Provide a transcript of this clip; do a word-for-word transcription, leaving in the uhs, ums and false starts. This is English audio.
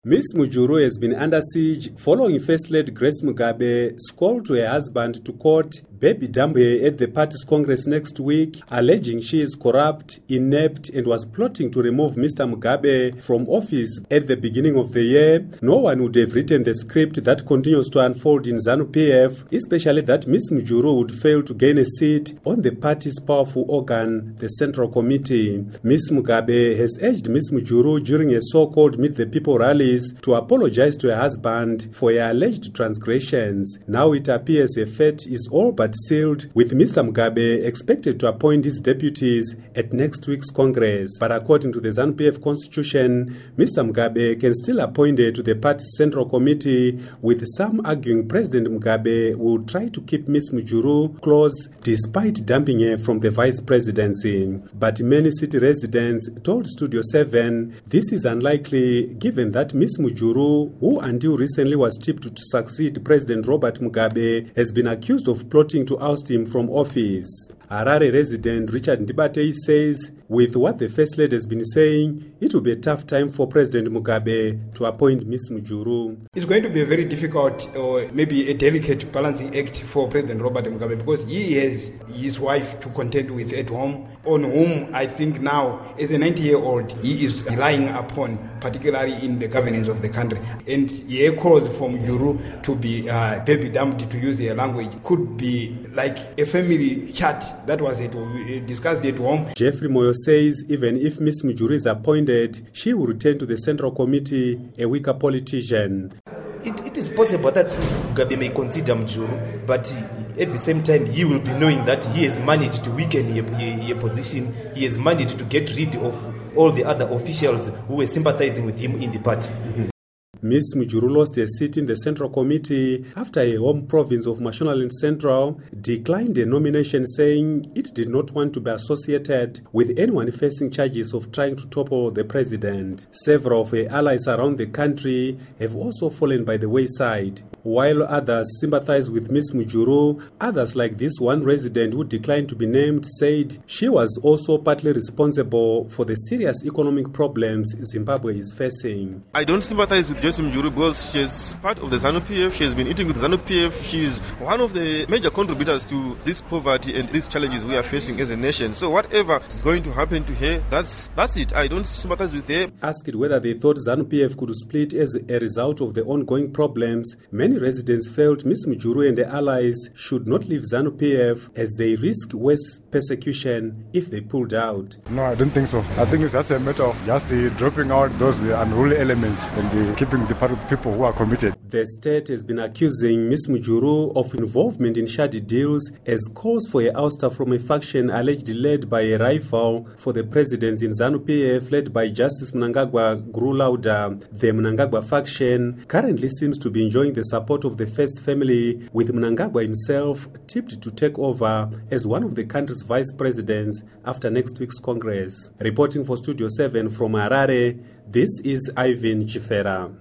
Miss Mujuru has been under siege following First Lady Grace Mugab's call to her husband to court Baby Dambwe at the party's congress next week, alleging she is corrupt, inept, and was plotting to remove Mister Mugabe from office at the beginning of the year. No one would have written the script that continues to unfold in ZANU-P F, especially that Miss Mujuru would fail to gain a seat on the party's powerful organ, the Central Committee. Miss Mugabe has urged Miss Mujuru during a so-called Meet the People rally to apologize to her husband for her alleged transgressions. Now it appears her fate is all but sealed, with Mister Mugabe expected to appoint his deputies at next week's Congress. But according to the ZANU-P F constitution, Mister Mugabe can still appoint her to the party's Central Committee, with some arguing President Mugabe will try to keep Miss Mujuru close despite dumping her from the vice presidency. But many city residents told Studio seven this is unlikely, given that Miss Mujuru, who until recently was tipped to succeed President Robert Mugabe, has been accused of plotting to oust him from office. Harare resident Richard Ndibate says, with what the First Lady has been saying, it will be a tough time for President Mugabe to appoint Miss Mujuru. It's going to be a very difficult or maybe a delicate balancing act for President Robert Mugabe, because he has his wife to contend with at home, on whom I think now, as a ninety-year-old, he is relying upon, particularly in the governance of the country. And he calls for Mujuru to be uh, baby dumped, to use their language, could be like a family chat. That was it, we discussed at home. Jeffrey Moyo says even if Miss Mujuru is appointed, she will return to the Central Committee a weaker politician. It, it is possible that Mugabe may consider Mujuru, but at the same time he will be knowing that he has managed to weaken a position, he has managed to get rid of all the other officials who were sympathizing with him in the party. Mm-hmm. Miss Mujuru lost her seat in the Central Committee after her home province of Mashonaland Central declined a nomination, saying it did not want to be associated with anyone facing charges of trying to topple the president. Several of her allies around the country have also fallen by the wayside. While others sympathize with Miss Mujuru, others, like this one resident who declined to be named, said she was also partly responsible for the serious economic problems Zimbabwe is facing. I don't sympathize with Grace Mujuru because she's part of the ZANU-P F, she has been eating with the ZANU-P F, she's one of the major contributors to this poverty and these challenges we are facing as a nation. So whatever is going to happen to her, that's that's it. I don't sympathize with her. Asked whether they thought ZANU-P F could split as a result of the ongoing problems, many residents felt Miss Mujuru and the allies should not leave ZANU-P F as they risk worse persecution if they pulled out. No, I don't think so. I think it's just a matter of just uh, dropping out those uh, unruly elements and uh, keeping the part of the people who are committed. The state has been accusing Miss Mujuru of involvement in shady deals as calls for a ouster from a faction allegedly led by a rival for the presidency in ZANU-P F, led by Justice Mnangagwa grew louder. The Mnangagwa faction currently seems to be enjoying the support of the First family, with Mnangagwa himself tipped to take over as one of the country's vice presidents after next week's Congress. Reporting for Studio seven from Harare, this is Ivan Chifera.